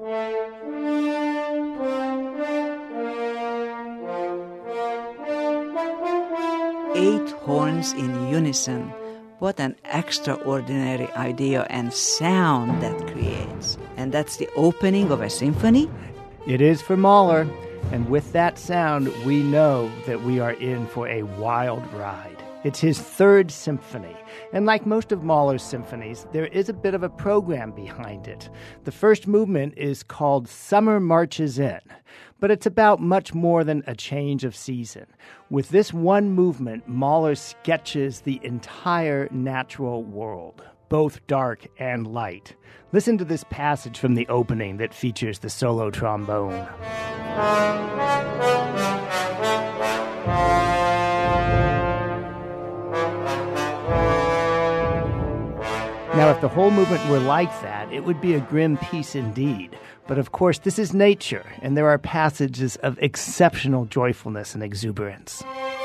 Eight horns in unison. What an extraordinary idea and sound that creates. And that's the opening of a symphony? It is for Mahler. And with that sound, we know that we are in for a wild ride. It's his third symphony. And like most of Mahler's symphonies, there is a bit of a program behind it. The first movement is called Summer Marches In, but it's about much more than a change of season. With this one movement, Mahler sketches the entire natural world, both dark and light. Listen to this passage from the opening that features the solo trombone. Now, if the whole movement were like that, it would be a grim piece indeed. But of course, this is nature, and there are passages of exceptional joyfulness and exuberance.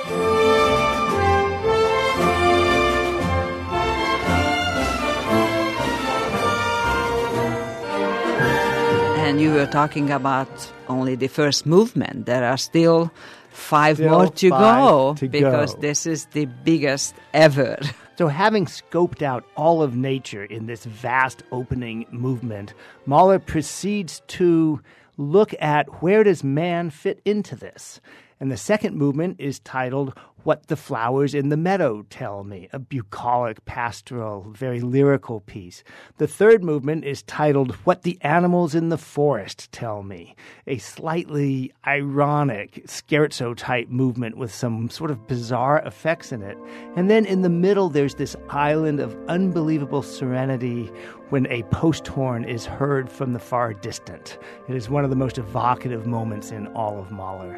And you were talking about only the first movement. There are still five more to go because this is the biggest ever. So having scoped out all of nature in this vast opening movement, Mahler proceeds to look at where does man fit into this. And the second movement is titled What the Flowers in the Meadow Tell Me, a bucolic, pastoral, very lyrical piece. The third movement is titled What the Animals in the Forest Tell Me, a slightly ironic scherzo-type movement with some sort of bizarre effects in it. And then in the middle, there's this island of unbelievable serenity when a post horn is heard from the far distant. It is one of the most evocative moments in all of Mahler.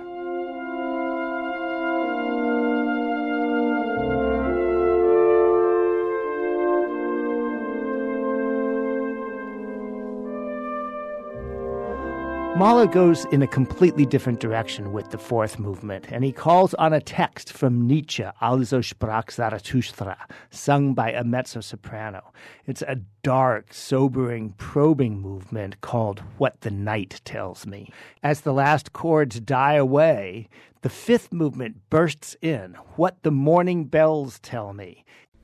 Mahler goes in a completely different direction with the fourth movement, and he calls on a text from Nietzsche, Also sprach Zarathustra, sung by a mezzo-soprano. It's a dark, sobering, probing movement called What the Night Tells Me. As the last chords die away, the fifth movement bursts in, What the Morning Bells Tell Me.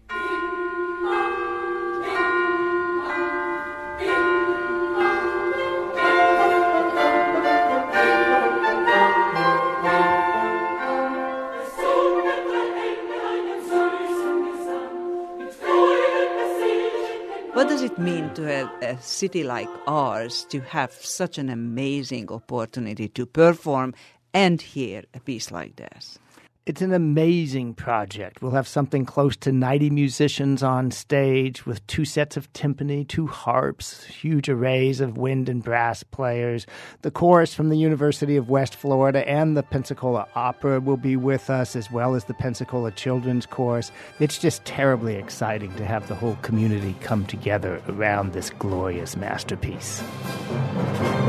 What does it mean to a city like ours to have such an amazing opportunity to perform and hear a piece like this? It's an amazing project. We'll have something close to 90 musicians on stage with 2 sets of timpani, 2 harps, huge arrays of wind and brass players. The chorus from the University of West Florida and the Pensacola Opera will be with us, as well as the Pensacola Children's Chorus. It's just terribly exciting to have the whole community come together around this glorious masterpiece.